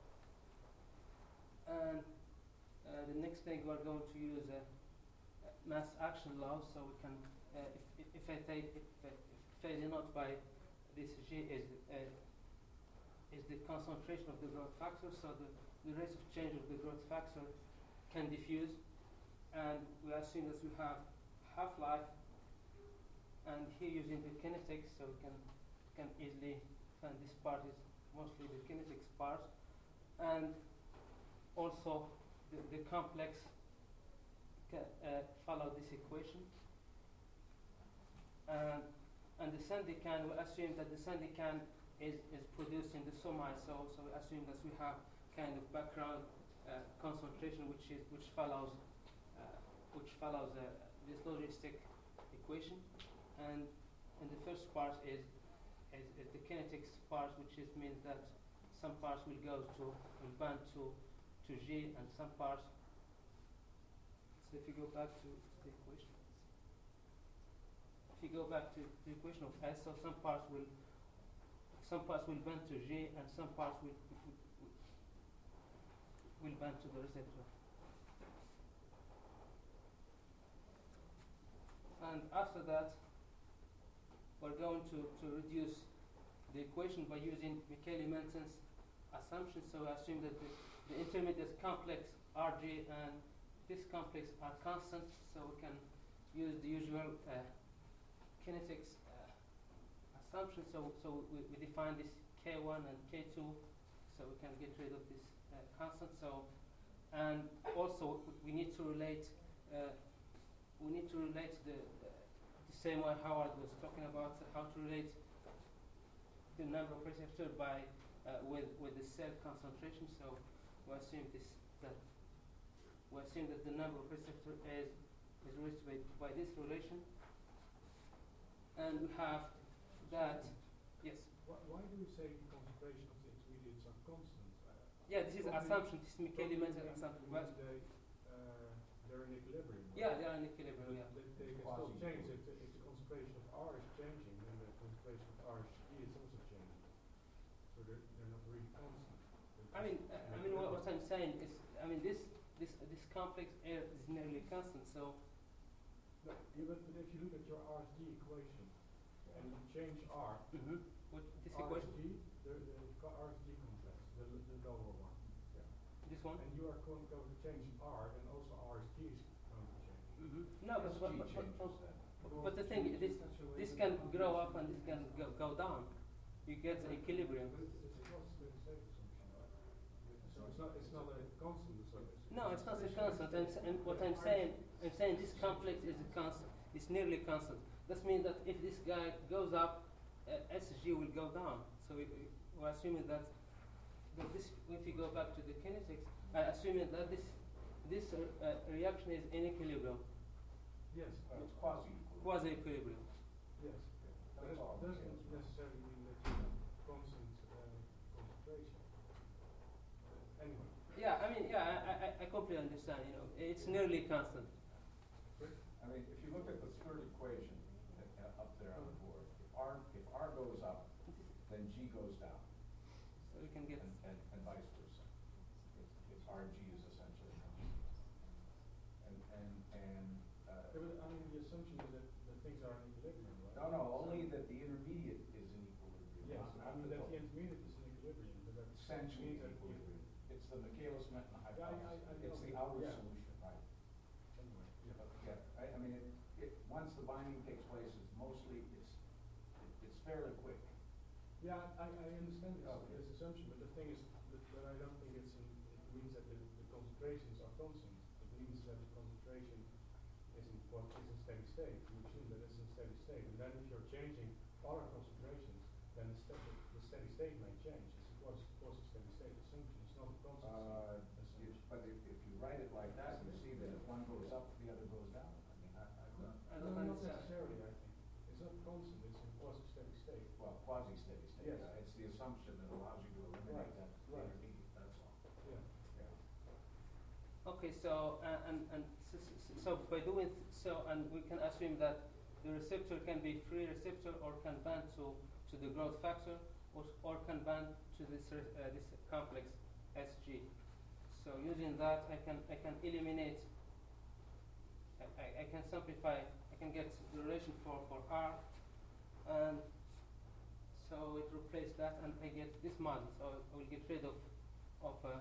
And uh, the next thing we're going to use a uh, mass action law, so we can, uh, if, if I take, if, uh, if I denote by this G is uh, is the concentration of the growth factor, so the, the rate of change of the growth factor can diffuse, and we assume that we have half-life, and here using the kinetics, so we can can easily find this part is mostly the kinetics part, and also the, the complex can uh, follow this equation, and and the syndican, we assume that the syndican is is produced in the somite, so so we assume that we have kind of background uh, concentration which is which follows uh, which follows uh, this logistic equation, and and the first part is is, is the kinetics part, which is means that some parts will go to will band to to G, and some parts. So if you go back to the equation, if you go back to the equation of S, so some parts will some parts will bend to G, and some parts will will, will bend to the receptor. And after that, we're going to, to reduce the equation by using Michaeli-Menton's assumption. So I assume that the, the intermediate complex R G and this complex are constant, so we can use the usual uh, kinetics uh, assumption. So, so we, we define this K one and K two, so we can get rid of this uh, constant. So, and also we need to relate. Uh, we need to relate the, the the same way Howard was talking about uh, how to relate the number of receptors by uh, with with the cell concentration. So we assume this that we assume that the number of receptors is is reached by, by this relation, and we have that. Yes. Why, why do you say the concentration of the intermediates are constant? Uh, Yeah, this is probably- assumption. This is Michaeli-Menton probably assumption. means Well, they, uh, they're in equilibrium. right? yeah, they are in equilibrium. Yeah. They, they can still change if the, if the concentration of R is changing, then the concentration of R G is also changing. So they're, they're not really constant. They're I mean, just uh, in I mean, what, what equilibrium. I'm saying is, I mean, this this this complex air is nearly constant. So No, yeah, but, but if you look at your R S G equation and you change R, mm-hmm. What this equation? R S G, the, the co- R S G complex, the, the lower one. This one? And you are going, going to change R, then also R S G is going to change. Mm-hmm. No, but but, but, but, but, Because but the thing is, this such a way this that can the grow up concentration and this can is- go, go down. You get an equilibrium. But it's, it's a constant state assumption, right? So it's not, it's not a constant assumption. No, it's not a constant. I'm, s- and what I'm saying, I'm saying this complex is a constant. It's nearly constant. That means that if this guy goes up, uh, S G will go down. So we, we- we're assuming that, that this, if you go back to the kinetics, uh, assuming that this this uh, uh, reaction is in equilibrium, Yes, Uh, It's quasi. quasi equilibrium. yes. But That's it all I'm doesn't saying. necessarily mean that you have constant uh, concentration. But anyway, Yeah, I mean, yeah, I, I, I completely understand. You know, it's nearly constant. I mean, if you look at the third equation uh, uh, up there on the board, if R, if R goes up, then G goes down, So we can get. and, and, and vice versa. It's, it's R G is essentially constant. And, and, and, uh, yeah, but I mean, the assumption is that, that things are in equilibrium, right? no, no, only that the intermediate is in equilibrium. Yes, not- I not mean the that the total. intermediate is in equilibrium, but that Essentially means that you- equilibrium. It's the Michaelis-Menten I- I- hypothesis. I know, It's the but- outer yeah. solution, right? Anyway, yeah. But, yeah, I, I mean, it, it, once the binding takes place, it's mostly, it's, it, it's fairly quick. Yeah, I, I understand this, Okay. this assumption, but the thing is that, that I don't think it's in, it means that the, the concentrations are constant. It means that the concentration is in what is in steady state. You assume that it's in steady state, and then if you're changing other concentrations, then the, ste- the steady state may change. It's of course, of course a steady state assumption. It's not a constant Uh, assumption. if, but if, if you write it like that, you see that if one goes up, the other goes down. I mean, I, I don't, I No, don't not understand. necessarily, I think. It's not constant, it's in quasi steady state. well, quasi-steady state. Yes. uh, It's the assumption that allows you to Right, eliminate that right. intermediate, that's all. Yeah. Yeah. Okay, so uh, and and so, so- so by doing th- so, and we can assume that the receptor can be free receptor or can band to to the growth factor, or or can band to this re- uh, this complex S G. So using that, I can I can eliminate. I, I, I can simplify. I can get the relation for for R, and so it replaces that, and I get this model. So I will get rid of of. Uh,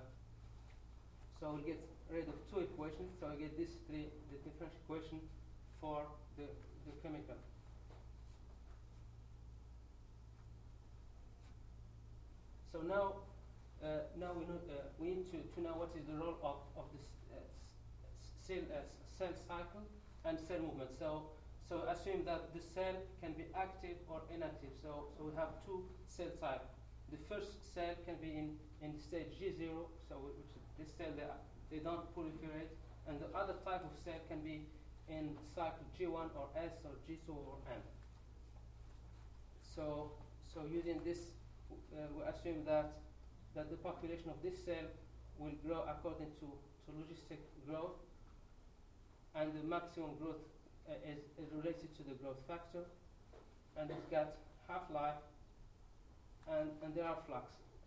So we'll get rid of two equations. So I get this three, the differential equation for the, the chemical. So now, uh, now we know uh, we need to, to know what is the role of of this uh, s- cell uh, s- cell cycle and cell movement. So so assume that the cell can be active or inactive. So so we have two cell types. the first cell can be in, in state G zero, so whi- which is this cell they, are- they don't proliferate, and the other type of cell can be in cycle G one or S or G two or N. So, so using this, uh, we assume that that the population of this cell will grow according to, to logistic growth, and the maximum growth uh, is, is related to the growth factor, and it's got half-life, and, and there are flux.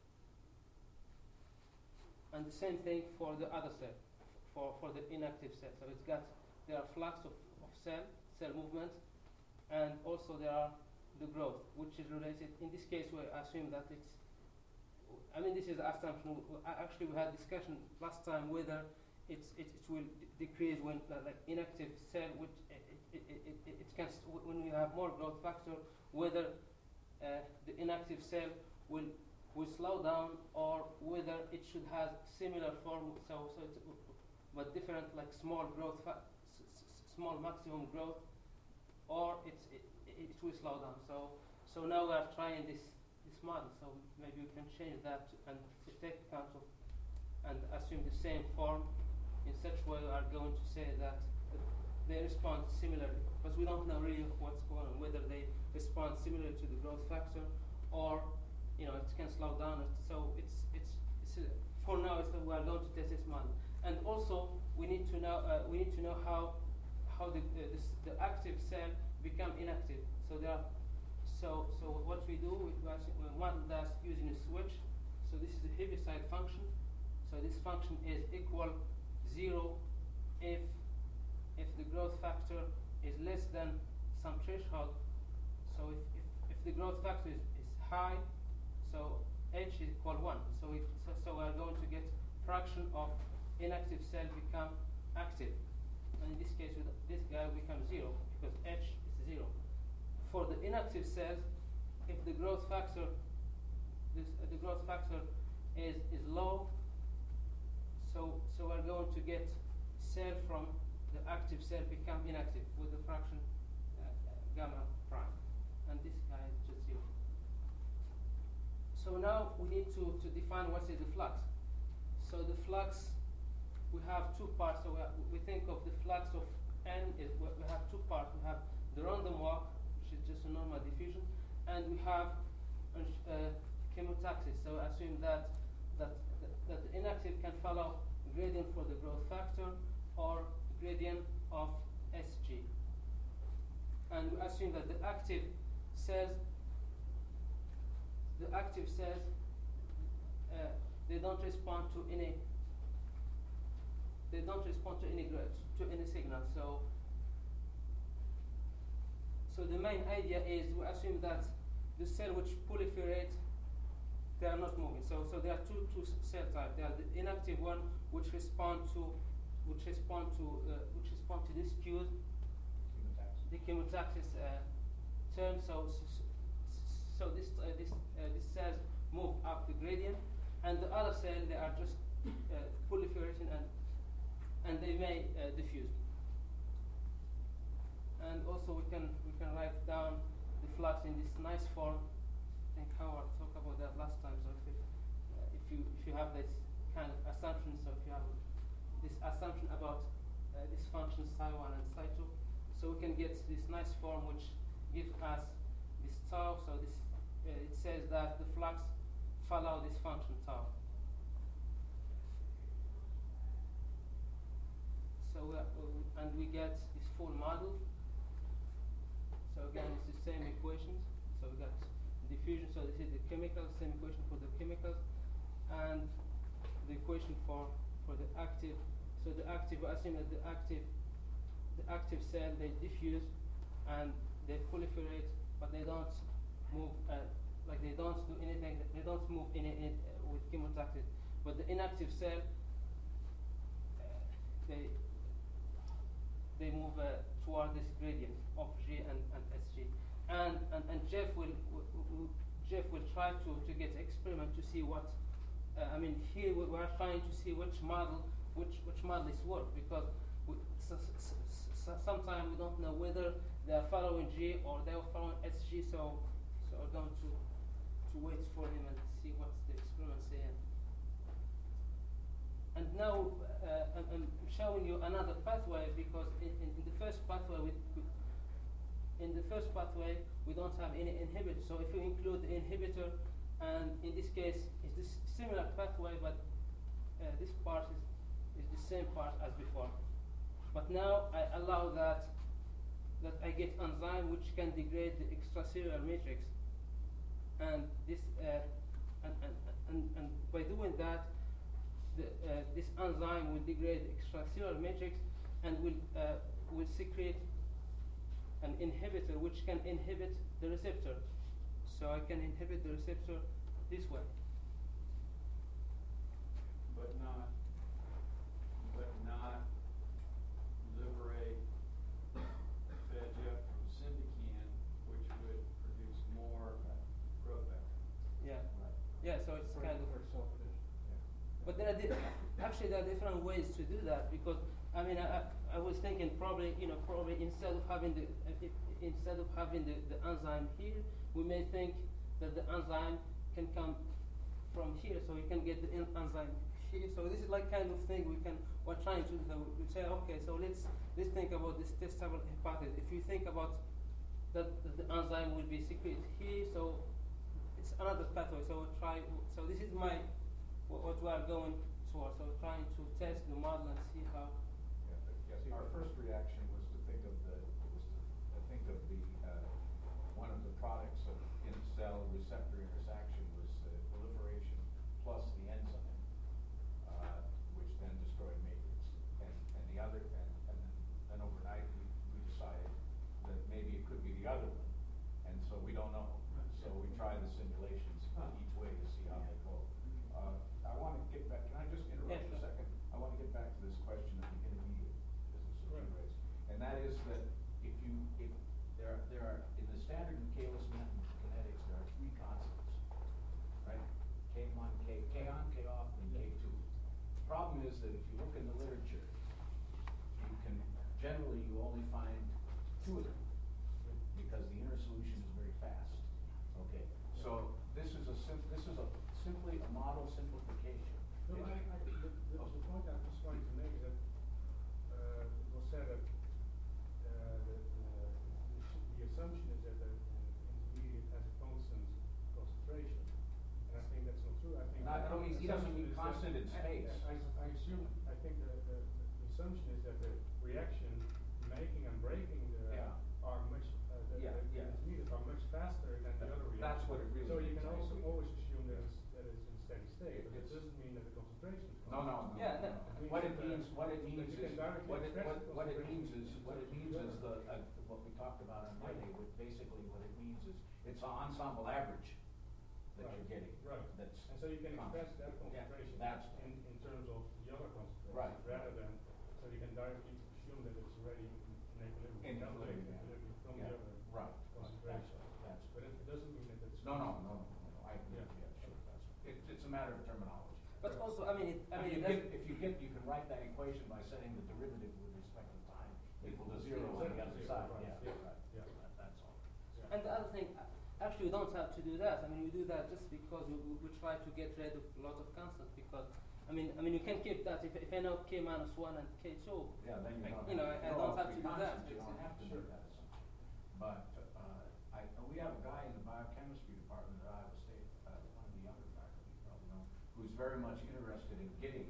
And the same thing for the other cell, for, for the inactive cell. So it's got, there are flux of, of cell, cell movement, and also there are the growth, which is related. In this case, we assume that it's, I mean, this is assumption. W- w- a- Actually, we had discussion last time whether it's, it, it will d- decrease when, uh, like, inactive cell, which it, it, it, it, it it can, s- w- when we have more growth factor, whether uh, the inactive cell will will slow down, or whether it should have similar form, so so it's, but different, like small growth, fa- s- s- small maximum growth, or it's it, it will slow down. So so now we are trying this this model. So maybe we can change that to, and to take account of and assume the same form. In such way, we are going to say that uh, they respond similarly, because we don't know really what's going on, whether they respond similarly to the growth factor, or you know it can slow down. It. So it's it's, it's uh, for now it's, uh, we are going to test this model, and also we need to know uh, we need to know how how the uh, this, the active cell become inactive. So there are so so what we do we we actually- we model that using a switch. So this is the Heaviside function. So this function is equal zero if if the growth factor is less than some threshold. So if, if, if the growth factor is, is high, so h is equal one. So, if, so so we are going to get fraction of inactive cell become active. And in this case, with this guy becomes zero because h is zero. For the inactive cells, if the growth factor this uh, the growth factor is is low, so so we're going to get cell from the active cell become inactive with the fraction uh, uh, gamma prime, and this guy is just zero. So now we need to, to define what is the flux. So the flux, we have two parts. So we, have, we think of the flux of n is we we have two parts. We have the random walk, which is just a normal diffusion, and we have a uh, chemotaxis. So assume that that that the inactive can follow gradient for the growth factor or gradient of S G. And we assume that the active cells, the active cells, uh, they don't respond to any, they don't respond to any grade, to any signal. So, so the main idea is we assume that the cell which proliferate, they are not moving. So, so there are two two cell types. There are the inactive one, which respond to, which respond to, uh, which respond to this cues, the chemotaxis uh, term. So, so, so this uh, this uh, this cells move up the gradient, and the other cell they are just uh, proliferating and and they may uh, diffuse. And also we can we can write down the flux in this nice form. I think Howard talked about that last time. So if it, uh, if you if you have this kind of assumption, so if you have this assumption about uh, this function psi one and psi two, so we can get this nice form which gives us this tau. So this uh, it says that the flux follow this function tau. So we are, uh, and we get this full model. So again, it's the same equations. So we got diffusion. So this is the chemical, same equation for the chemicals, and the equation for for the active. So the active, I assume that the active, the active cell they diffuse and they proliferate, but they don't move. Uh, like they don't do anything. They don't move in, in uh, with chemotaxis. But the inactive cell, uh, they they move uh, toward this gradient of G and, and S G. And, and and Jeff will, will, will Jeff will try to, to get experiment to see what uh, I mean here we are trying to see which model which which model is work, because we, so, so, so sometimes we don't know whether they are following G or they are following S G. So so we're going to to wait for him and see see what's the experiment saying. And now uh, I'm, I'm showing you another pathway because in, in, in the first pathway, we, we, in the first pathway we don't have any inhibitor. So if you include the inhibitor, and in this case it's this similar pathway, but uh, this part is, is the same part as before. But now I allow that that I get enzyme which can degrade the extracellular matrix, and this uh, and, and, and, and by doing that, the, uh, this enzyme will degrade the extracellular matrix and will uh, will secrete an inhibitor which can inhibit the receptor. So I can inhibit the receptor this way. But not, but not liberate V E G F from syndecan, which would produce more growth factor. Yeah. Right. Yeah. So it's For- kind of. for self-addition, yeah. But there are di- actually there are different ways to do that because I mean I, I, I was thinking probably you know probably instead of having the uh, if, instead of having the, the enzyme here, we may think that the enzyme can come from here, so we can get the en- enzyme here. So this is like kind of thing we can we're trying to do. So we say okay, so let's let's think about this testable hypothesis. If you think about that, that the enzyme will be secreted here, so it's another pathway. So we'll try. So this is my what, what we are going towards. So we're trying to test the model and see how. Yeah, but yes, our first reaction was to think of the, was to think of the, uh, one of the products of in-cell receptor interaction was uh, proliferation plus the enzyme, uh, which then destroyed matrix. And, and the other, and, and then, then overnight we, we decided that maybe it could be the other one. And so we don't know. So we try the simulations each way to see how they go. Uh, I want to get back, can I just interrupt Yeah, a sure. second? I want to get back to this question of the intermediate business that you raised. And that is that if you, if there are, there are, in the standard Michaelis-Menten kinetics, there are three constants, right? K one, K, K on, K off, and K two. The problem is that if you look in the literature, you can, generally you only find two of them because the inner solution is very fast. Okay, so this is a sim, this is a simply a model simplification. No, I, I, the, the, the point I was trying to make is that, uh, it was said that, uh, the, uh, the, sh- the assumption is that the uh, intermediate has a constant concentration. And I think that's not true. I think. Not- the I don't mean- he doesn't assumption mean is constant that- in space. I, I, I assume, I think the, the, the assumption is that the reaction making and breaking the, Yeah. are much, uh, the, Yeah, the yeah. intermediate are much faster than the other reactions. That's what it really So you means, can I also agree. always assume that it's, that it's in steady state, but it It's- doesn't mean that the concentration is No, constant. no, no. Yeah, no, that- no. What it means, what it But means you is, can directly what it, express what, the what it concentration means is, in what it terms of means the is the, other. uh, what we talked about on Monday, with basically what it means is, it's an ensemble average that you're Right, getting. right. That's. And so you can express that constant. Yeah, concentration that's. in, in terms of the other concentrations, Right. rather than, so you can directly assume that it's already in in equilibrium. In calculate equilibrium, yeah. equilibrium from Yeah, the other right, right, concentration. that's- that's- But it doesn't mean that it's. No, no, no, no, no, I agree, Yeah. yeah, sure, that's, it, it's a matter of terminology. But also I mean it, I If mean you it get, doesn't- if you get, you can write that equation by setting the derivative with respect to time equal to zero on the Exactly other zero, side, right, yeah, yeah, right, yeah. that, that's all. Yeah. And the other thing, uh, actually, we don't have to do that. I mean, we do that just because we, we, we try to get rid of a lot of constants. Because, I mean, I mean, you can keep that. If, if I know k minus one and k two, Yeah, then you I- don't. you know, I- I throw don't out have three to do that. constants, You don't have to do Sure. that assumption. But, uh, I, uh, we have a guy in the biochemistry department at Iowa State, uh, one of the younger faculty, you probably know, who's very much interested in getting,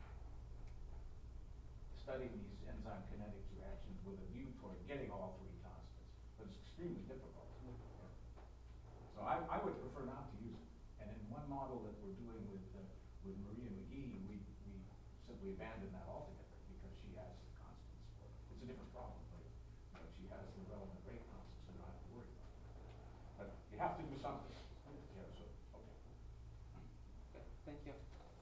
studying these enzyme kinetics reactions with a view toward getting all three constants, but it's extremely difficult. So I, I would prefer not to use it. And in one model that we're doing with, uh, with Maria McGee, we, we simply abandoned that altogether because she has the constants for it. It's a different problem, but, but she has the relevant rate constants, so we don't have to worry about it. But you have to do something. Yeah, so, okay. okay, thank you.